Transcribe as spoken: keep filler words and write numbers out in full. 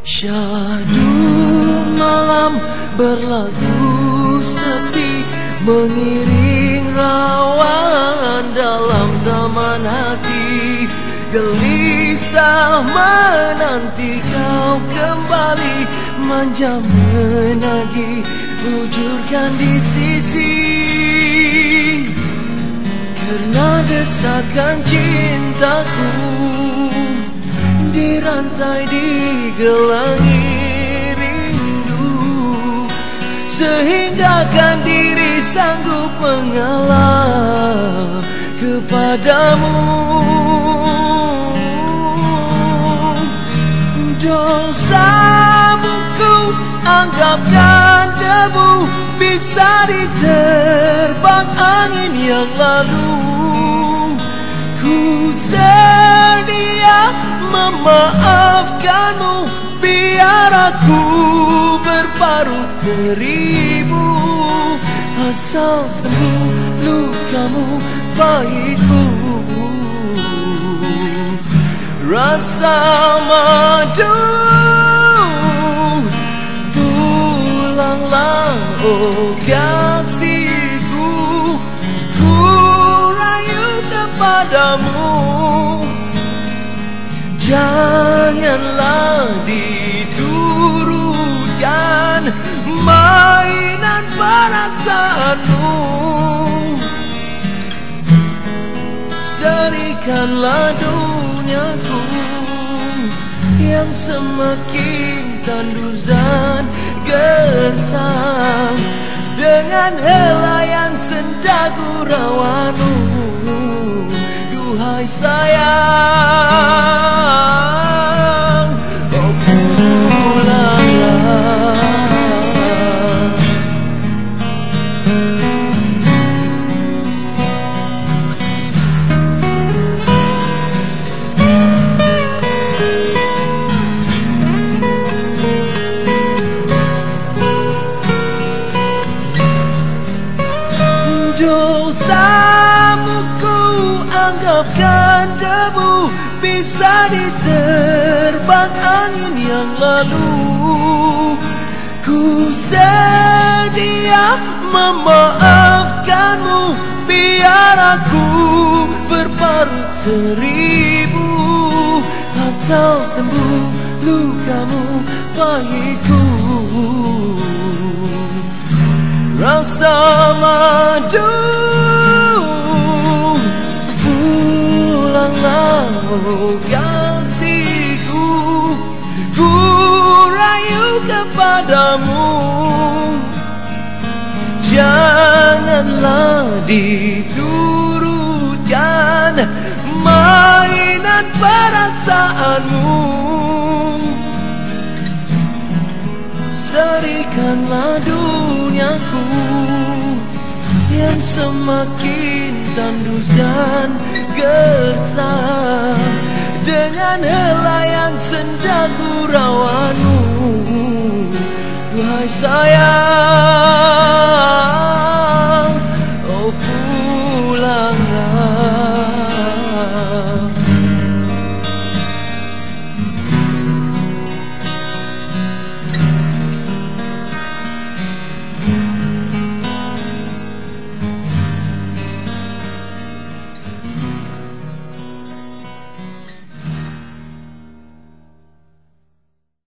Syahdu malam berlagu sepi, mengiring rawan dalam taman hati. Gelisah menanti kau kembali, manja menagih, bujurkan di sisi. Karena desakan cintaku dirantai, digelangi rindu, sehingga kan diri sanggup mengalah kepadamu. Dosamu ku anggapkan debu, bisa diterbang angin yang lalu. Ku sedia memaafkanmu, biar aku berparut seribu, asal sembuh lukamu pahitku. Rasa madu, pulanglah oh kasihku, ku rayu kepadamu. Janganlah diturutkan mainan perasaanmu, serikanlah duniaku yang semakin tandus dan gersang dengan helaian senda gurauanmu. Duhai sayang, oh pulanglah. Dosamu ku anggapkan debu, bisa diterbang angin yang lalu. Ku sedia memaafkanmu, biar aku berparut seribu, asal sembuh lukamu pahitku. Rasa madu, pulanglah oh kasihku, ku rayu kepadamu. Janganlah diturutkan mainan perasaanmu, serikanlah duniaku yang semakin tandus dan gersang dengan helaian senda gurauanmu. Duhai sayang,